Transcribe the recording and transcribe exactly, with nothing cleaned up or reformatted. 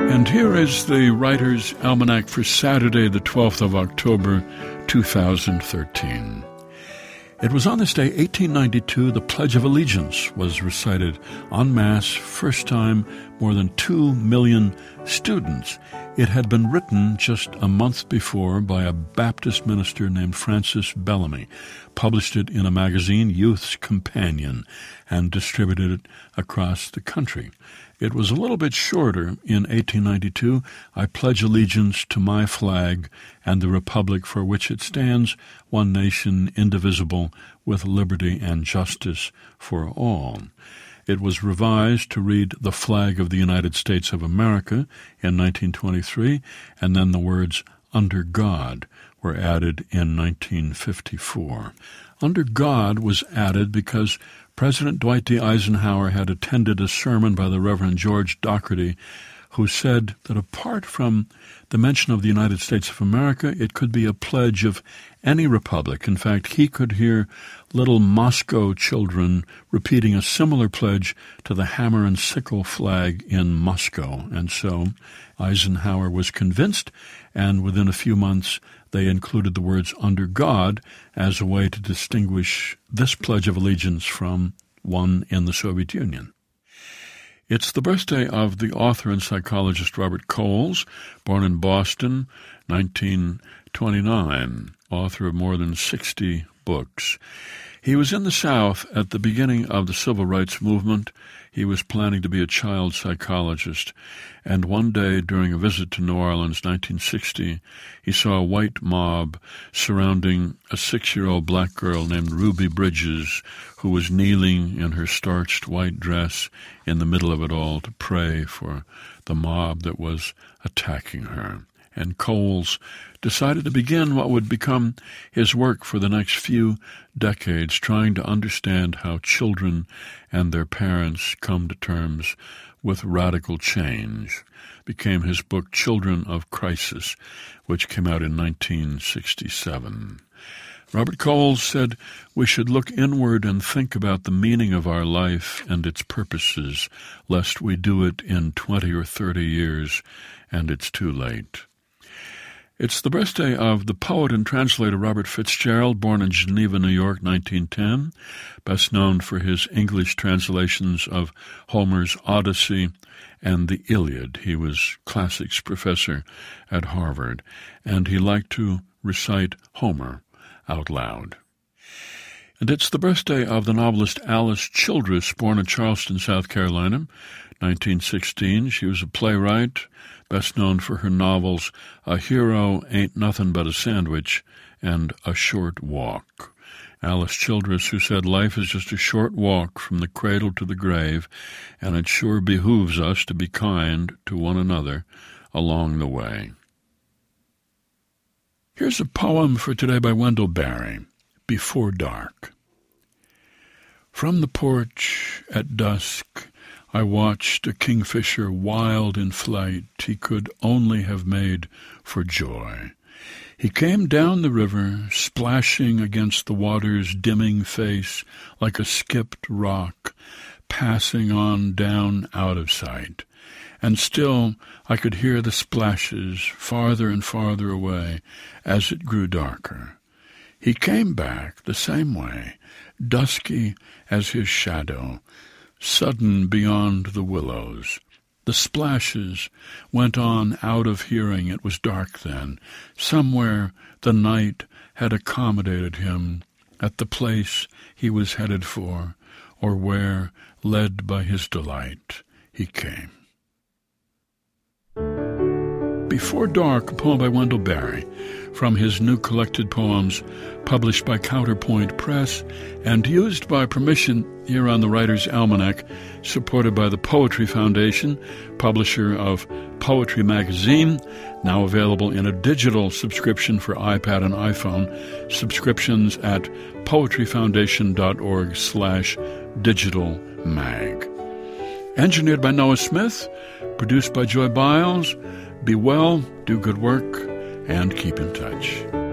And here is the Writer's Almanac for Saturday, the twelfth of October, two thousand thirteen. It was on this day, eighteen ninety-two, the Pledge of Allegiance was recited en masse, first time more than two million students. It had been written just a month before by a Baptist minister named Francis Bellamy, published it in a magazine, Youth's Companion, and distributed it across the country. It was a little bit shorter in eighteen ninety-two. I pledge allegiance to my flag and the republic for which it stands, one nation, indivisible, with liberty and justice for all. It was revised to read the flag of the United States of America in nineteen twenty-three, and then the words under God were added in nineteen fifty-four. Under God was added because President Dwight D. Eisenhower had attended a sermon by the Reverend George Doherty, who said that apart from the mention of the United States of America, it could be a pledge of any republic. In fact, he could hear little Moscow children repeating a similar pledge to the hammer and sickle flag in Moscow. And so Eisenhower was convinced, and within a few months they included the words under God as a way to distinguish this Pledge of Allegiance from one in the Soviet Union. It's the birthday of the author and psychologist Robert Coles, born in Boston, nineteen twenty-nine, author of more than sixty books. He was in the South at the beginning of the Civil Rights Movement. He was planning to be a child psychologist, and one day during a visit to New Orleans, nineteen sixty, he saw a white mob surrounding a six-year-old black girl named Ruby Bridges, who was kneeling in her starched white dress in the middle of it all to pray for the mob that was attacking her. And Coles decided to begin what would become his work for the next few decades, trying to understand how children and their parents come to terms with radical change. Became his book Children of Crisis, which came out in nineteen sixty-seven. Robert Coles said we should look inward and think about the meaning of our life and its purposes, lest we do it in twenty or thirty years and it's too late. It's the birthday of the poet and translator Robert Fitzgerald, born in Geneva, New York, nineteen ten, best known for his English translations of Homer's Odyssey and the Iliad. He was classics professor at Harvard, and he liked to recite Homer out loud. And it's the birthday of the novelist Alice Childress, born in Charleston, South Carolina, nineteen sixteen. She was a playwright, best known for her novels A Hero Ain't Nothing But a Sandwich and A Short Walk. Alice Childress, who said life is just a short walk from the cradle to the grave, and it sure behooves us to be kind to one another along the way. Here's a poem for today by Wendell Berry, Before Dark. From the porch at dusk I watched a kingfisher wild in flight he could only have made for joy. He came down the river, splashing against the water's dimming face like a skipped rock, passing on down out of sight. And still I could hear the splashes farther and farther away as it grew darker. He came back the same way, dusky as his shadow, sudden beyond the willows. The splashes went on out of hearing. It was dark then. Somewhere the night had accommodated him at the place he was headed for, or where, led by his delight, he came. Before Dark, a poem by Wendell Berry, from his new collected poems published by Counterpoint Press and used by permission here on the Writer's Almanac, supported by the Poetry Foundation, publisher of Poetry Magazine, now available in a digital subscription for iPad and iPhone. Subscriptions at poetryfoundation.org slash digital mag. Engineered by Noah Smith, produced by Joy Biles. Be well, do good work, and keep in touch.